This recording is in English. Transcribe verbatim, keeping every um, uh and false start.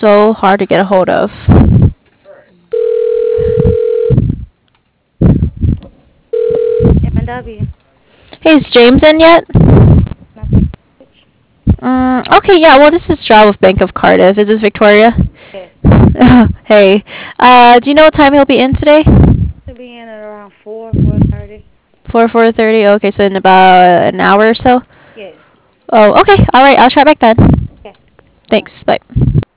so hard to get a hold of. M and W. Hey, is James in yet? Can I take a message? Mm, okay, yeah, well, this is Straw with Bank of Cardiff. Is this Victoria? Yes. Hey, uh, do you know what time he'll be in today? He'll be in at around four, four thirty. four, four thirty? Okay, so in about an hour or so? Yes. Oh, okay, alright, I'll try back then. Okay. Bye. Thanks, bye.